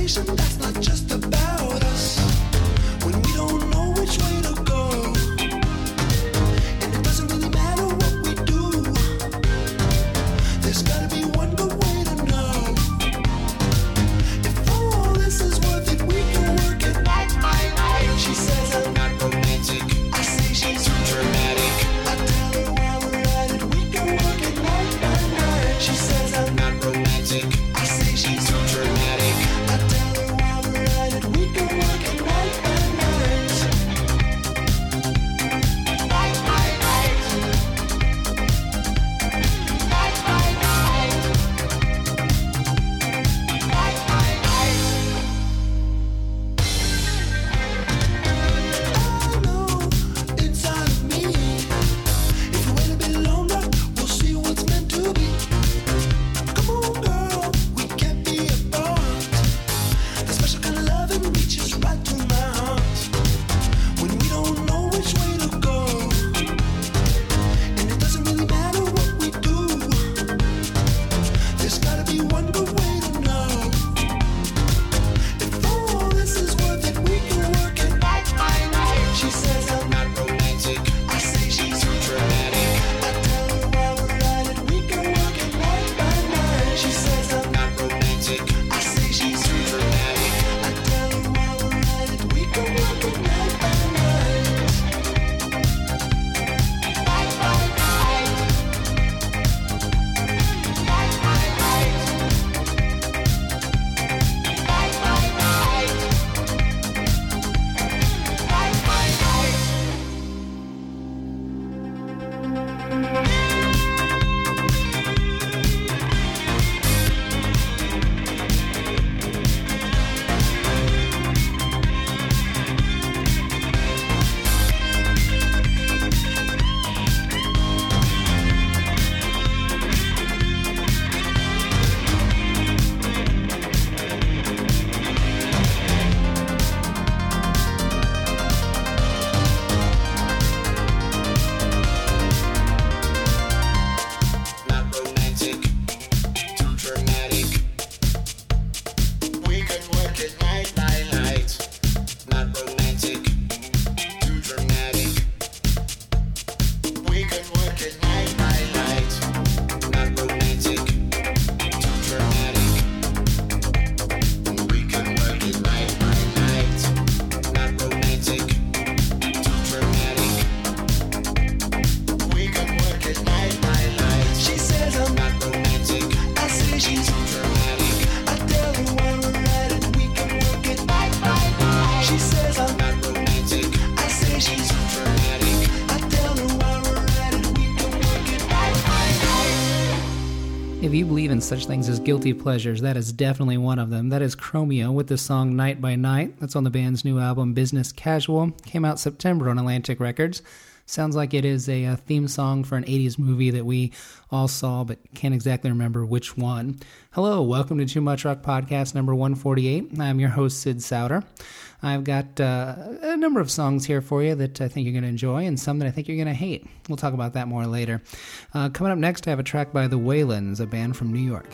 If you believe in such things as guilty pleasures, that is definitely one of them. That is Chromeo with the song Night by Night. That's on the band's new album, Business Casual. Came out September on Atlantic Records. Sounds like it is a theme song for an 80s movie that we all saw, but can't exactly remember which one. Hello, welcome to Too Much Rock Podcast number 148. I'm your host, Sid Sauter. I've got a number of songs here for you that I think you're going to enjoy and some that I think you're going to hate. We'll talk about that more later. Coming up next, I have a track by The Wailers, a band from New York.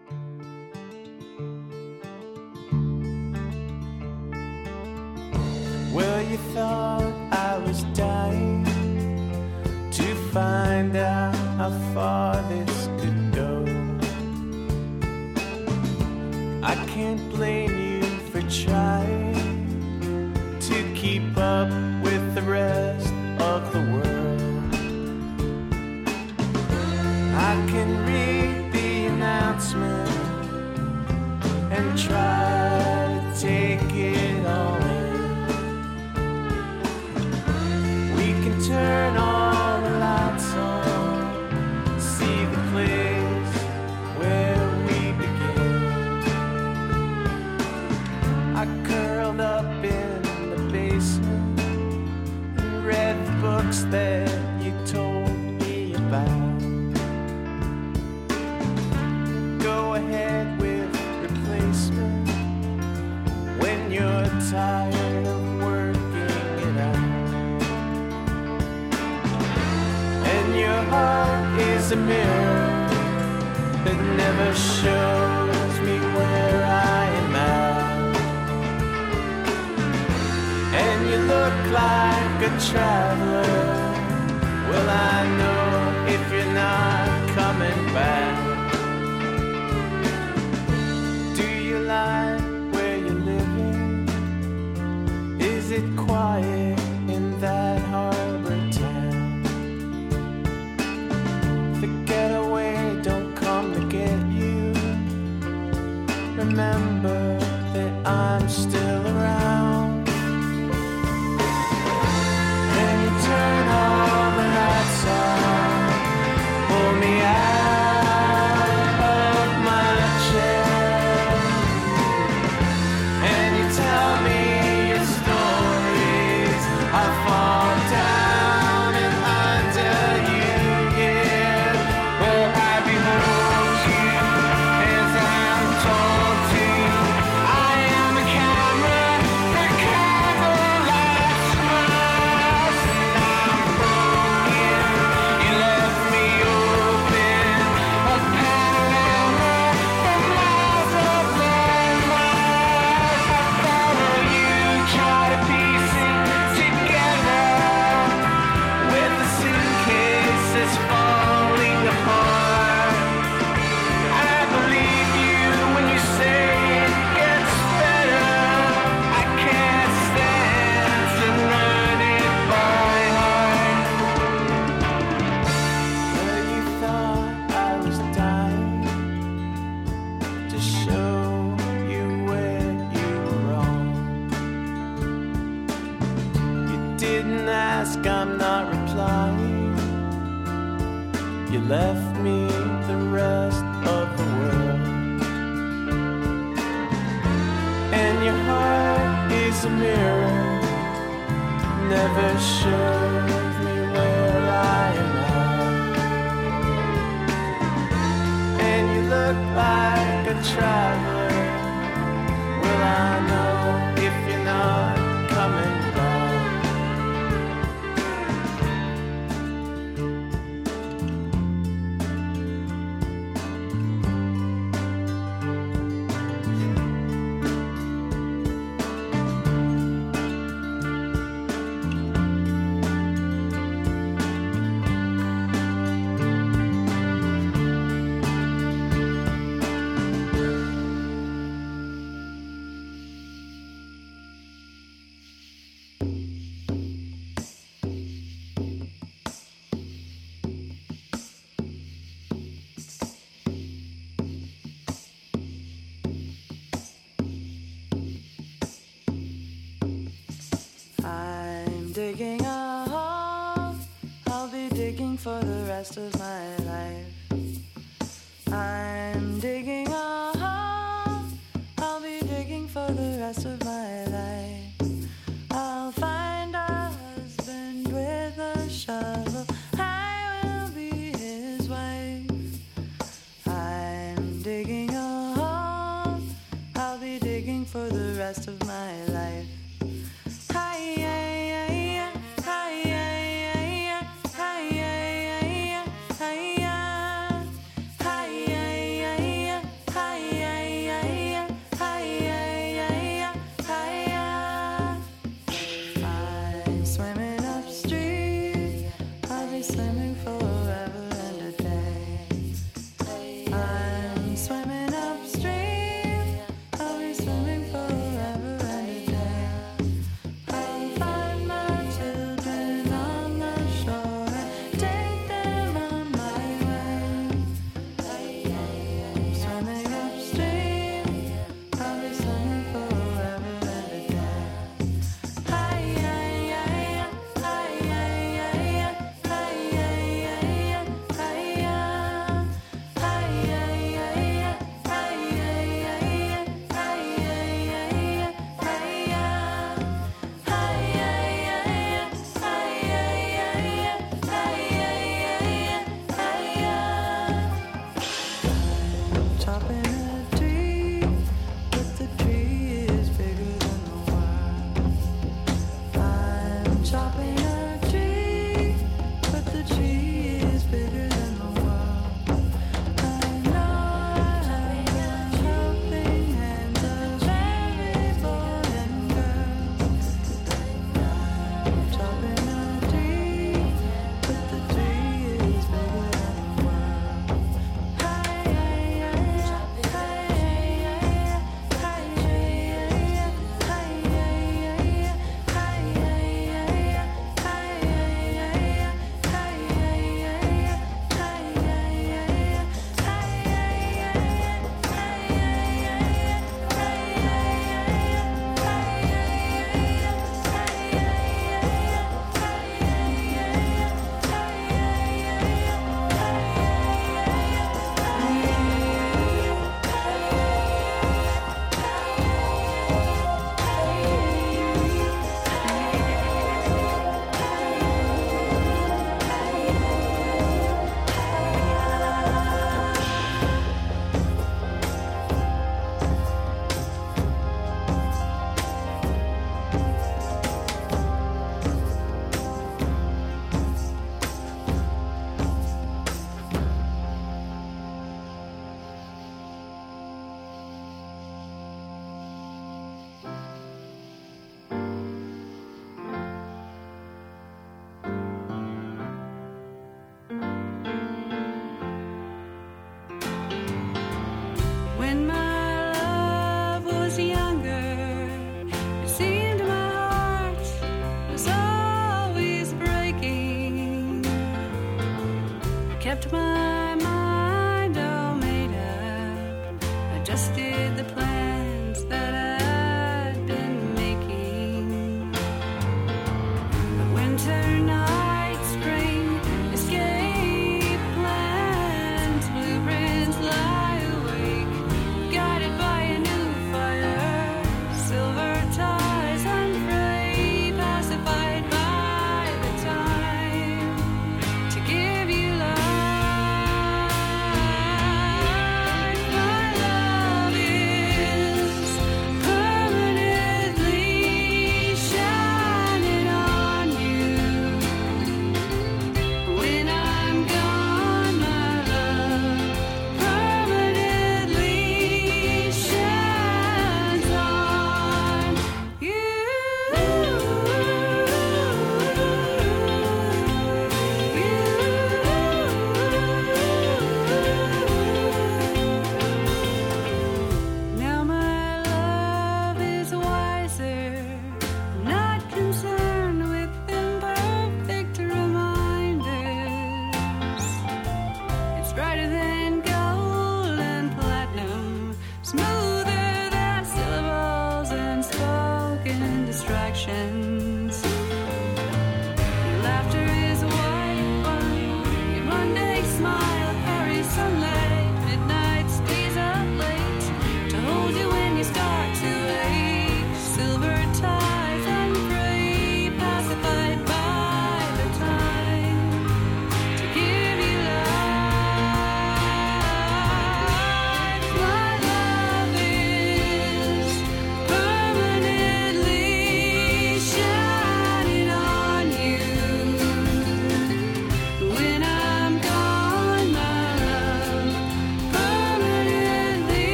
Well, you thought I was dying to find out how far this could go. I can't blame you for trying to keep up with the rest of the world. I can read the announcement and try to take it all in. We can turn all the lights on, see the place where we begin. I curled up in the basement and read the books that you told me about. Go ahead with replacement when you're tired of working it out. And your heart is a mirror that never shows me where I am at. look like a traveler, will I know if you're not coming back? Do you like where you're living? Is it quiet in that harbor town? The getaway don't come to get you. Remember that I'm still around. Then you turn all the lights on, pull me out of my chair, and you tell me your stories. I fall down and under you, yeah, where I behold you as I'm told to. I am a camera, the camera lights smiles, and I'm broken. You left me open, a panorama from miles of landmarks. I follow you, try to piece it together, with the suitcases falling apart. I believe you when you say it gets better. I can't stand to learn it by heart. Well, you thought I was dying to show you where you were wrong. You didn't ask, I'm not replying. You left me the rest of the world, and your heart is a mirror, never shows me where I am at. And you look like a traveler, will I know if you're not coming back? I'm digging a hole, I'll be digging for the rest of my life. I'm digging a hole, I'll be digging for the rest of my life. I'll find a husband with a shovel, I will be his wife. I'm digging a hole, I'll be digging for the rest of my life. I'm swimming upstream, I'll be swimming forever and a day. I'm swimming upstream, I'll be swimming forever and a day.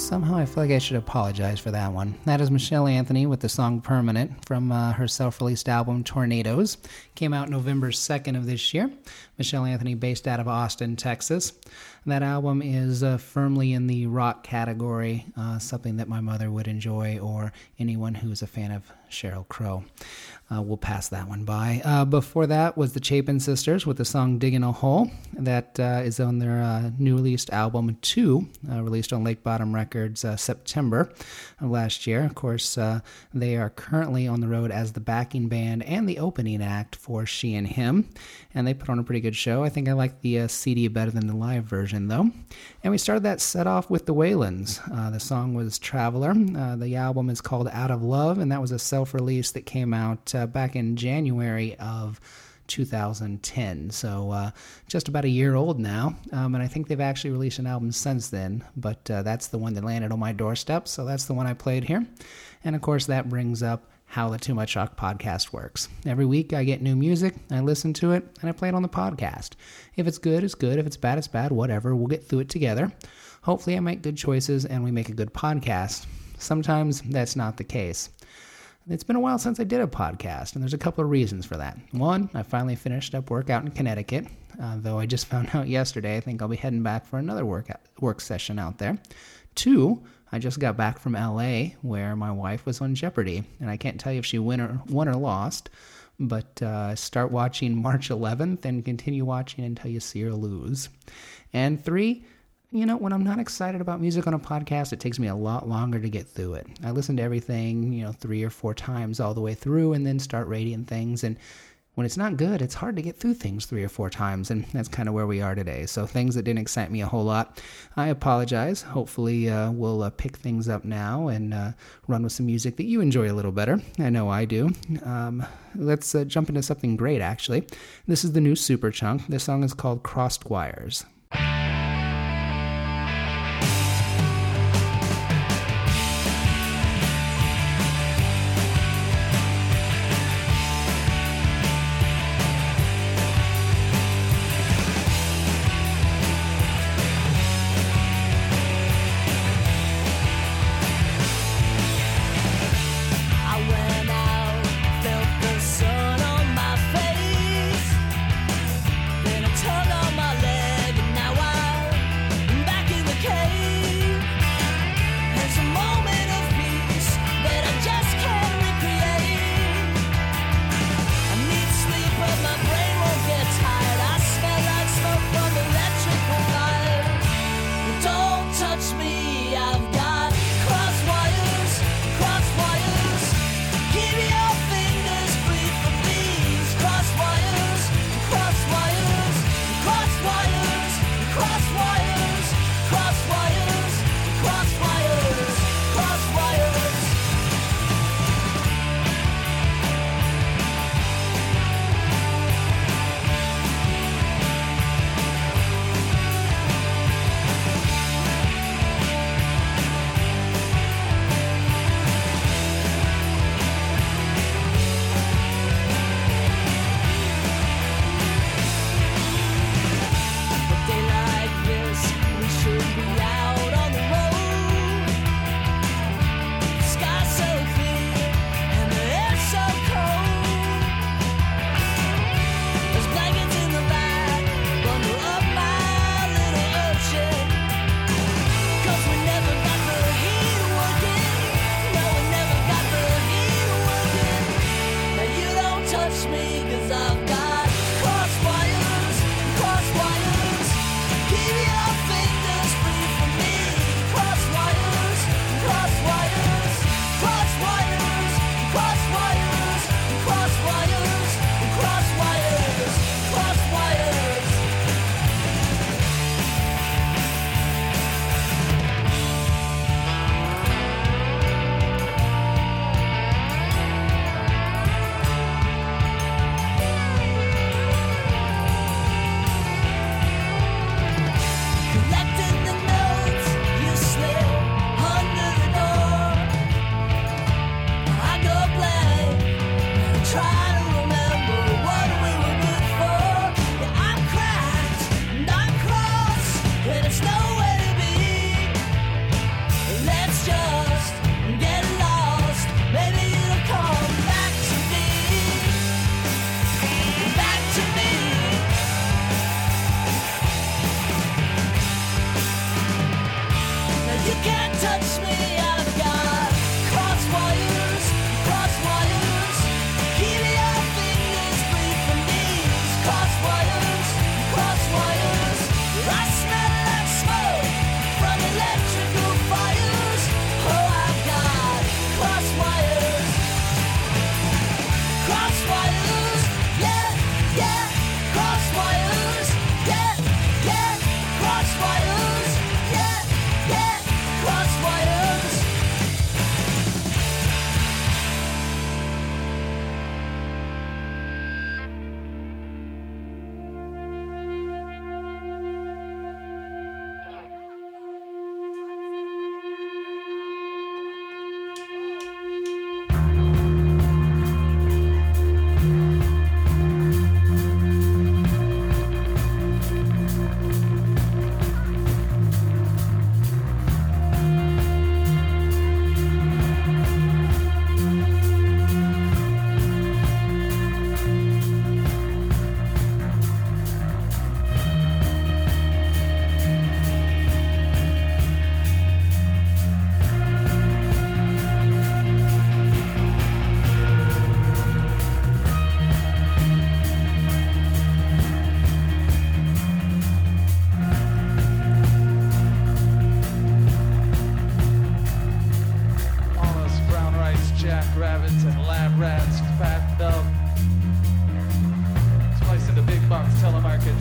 Somehow I feel like I should apologize for that one. That is Michelle Anthony with the song Permanent from her self-released album Tornadoes. Came out November 2nd of this year. Michelle Anthony based out of Austin, Texas. That album is firmly in the rock category, something that my mother would enjoy or anyone who's a fan of Sheryl Crow. We'll pass that one by. Before that was the Chapin Sisters with the song Diggin' a Hole. That is on their new released album 2, released on Lake Bottom Records September of last year. Of course, they are currently on the road as the backing band and the opening act for She and Him, and they put on a pretty good show. I think I like the CD better than the live version, though. And we started that set off with the Whalens. The song was Traveler. The album is called Out of Love, and that was a self-release that came out back in January of 2010, so just about a year old now, and I think they've actually released an album since then, but that's the one that landed on my doorstep, so that's the one I played here. And of course that brings up how the Too Much Rock podcast works. Every week I get new music, I listen to it, and I play it on the podcast. If it's good, it's good. If it's bad, it's bad. Whatever. We'll get through it together. Hopefully I make good choices and we make a good podcast. Sometimes that's not the case. It's been a while since I did a podcast, and there's a couple of reasons for that. One, I finally finished up work out in Connecticut, though I just found out yesterday I think I'll be heading back for another work session out there. Two, I just got back from LA where my wife was on Jeopardy, and I can't tell you if she won or lost, but start watching March 11th and continue watching until you see her lose. And three, you know, when I'm not excited about music on a podcast, it takes me a lot longer to get through it. I listen to everything, 3 or 4 times all the way through and then start rating things. And when it's not good, it's hard to get through things 3 or 4 times. And that's kind of where we are today. So things that didn't excite me a whole lot, I apologize. Hopefully we'll pick things up now and run with some music that you enjoy a little better. I know I do. Let's jump into something great, actually. This is the new Superchunk. This song is called Crossed Wires. Sun on my face, then a tug on my leg, and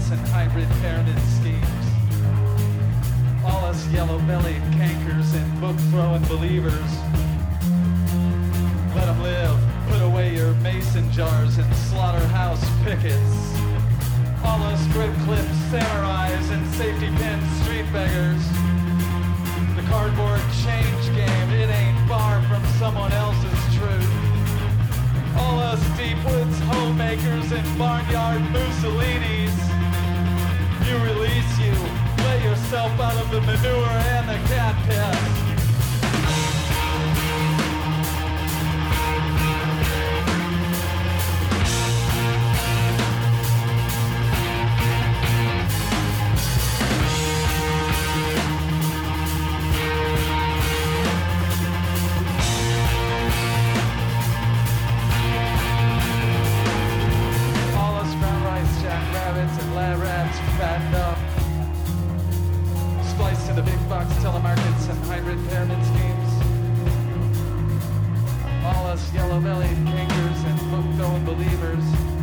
markets and hybrid pyramid schemes. All us yellow-bellied cankers and book-throwing believers. Let them live. Put away your mason jars and slaughterhouse pickets. All us grip-clipped samurais and safety-pin street beggars. The cardboard change game, it ain't far from someone else's truth. All us deep woods homemakers and barnyard Mussolinis. You release you, lay yourself out of the manure and the cat piss. Fattened up, spliced to the big box telemarkets and hybrid pyramid schemes. All us yellow-bellied cankers and book-throwing believers.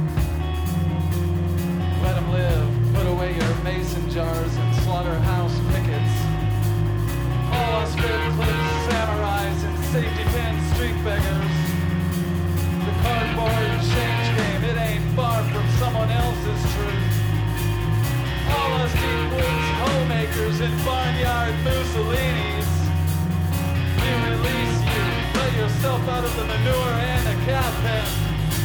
Let them live, put away your mason jars and slaughterhouse pickets. All us grip-clipped samurais and safety-pin street beggars. The cardboard change game, it ain't far from someone else's truth. All us deep woods homemakers and barnyard Mussolinis. We release you, lay yourself out of the manure and the cat pen.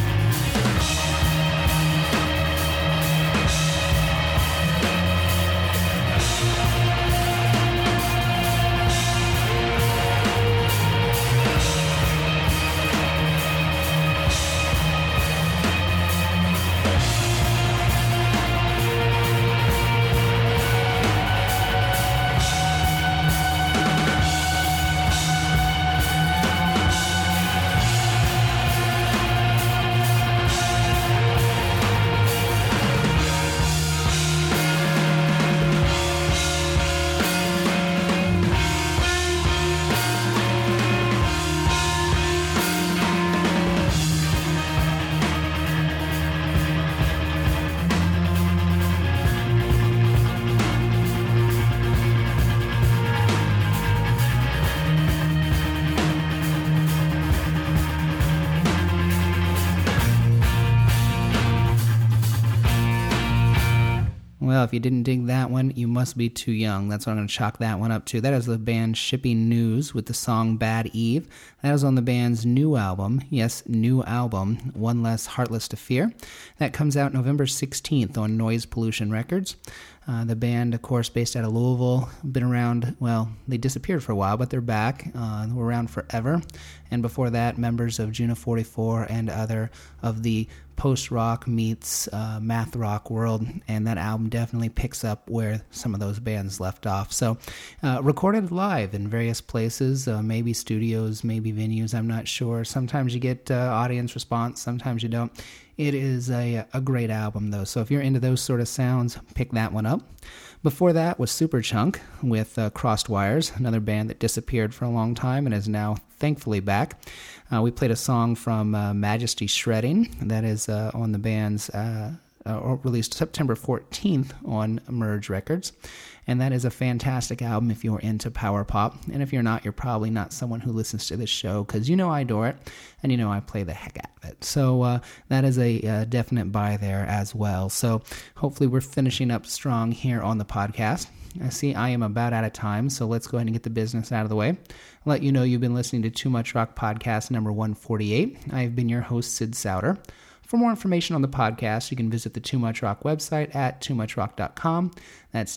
Well, if you didn't dig that one, you must be too young. That's what I'm going to chalk that one up to. That is the band Shipping News with the song Bad Eve. That is on the band's new album. Yes, new album, One Less Heartless to Fear. That comes out November 16th on Noise Pollution Records. The band, of course, based out of Louisville, been around, well, they disappeared for a while, but they're back. Were around forever. And before that, members of Juno 44 and other of the post-rock meets math rock world, and that album definitely picks up where some of those bands left off. So, recorded live in various places, maybe studios, maybe venues, I'm not sure. Sometimes you get audience response, sometimes you don't. It is a great album, though, so if you're into those sort of sounds, pick that one up. Before that was Superchunk with Crossed Wires, another band that disappeared for a long time and is now thankfully back. We played a song from Majesty Shredding that is on the band's released September 14th on Merge Records. And that is a fantastic album if you're into power pop. And if you're not, you're probably not someone who listens to this show, because you know I adore it, and you know I play the heck out of it. So that is a definite buy there as well. So hopefully we're finishing up strong here on the podcast. I see I am about out of time, so let's go ahead and get the business out of the way. I'll let you know you've been listening to Too Much Rock Podcast number 148. I've been your host, Sid Souter. For more information on the podcast, you can visit the Too Much Rock website at toomuchrock.com. That's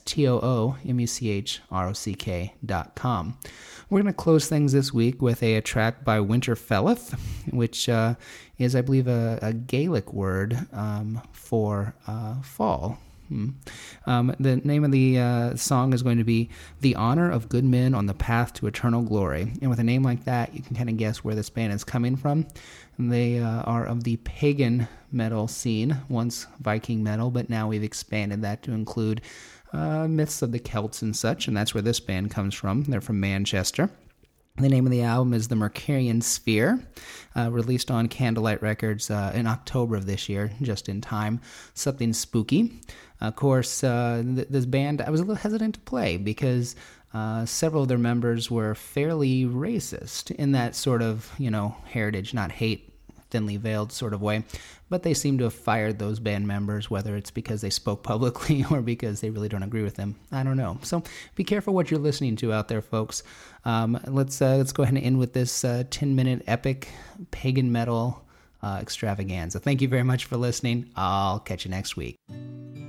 TOOMUCHROCK.com. We're going to close things this week with a track by Winterfelleth, which is, I believe, a Gaelic word for fall. The name of the song is going to be The Honor of Good Men on the Path to Eternal Glory. And with a name like that, you can kind of guess where this band is coming from. They are of the pagan metal scene, once Viking metal, but now we've expanded that to include myths of the Celts and such, and that's where this band comes from. They're from Manchester. The name of the album is The Mercurian Sphere, released on Candlelight Records in October of this year, just in time. Something spooky. Of course, this band I was a little hesitant to play because several of their members were fairly racist in that sort of, heritage, not hate, thinly veiled sort of way. But they seem to have fired those band members, whether it's because they spoke publicly or because they really don't agree with them. I don't know. So be careful what you're listening to out there, folks. Let's go ahead and end with this 10-minute epic pagan metal extravaganza. Thank you very much for listening. I'll catch you next week.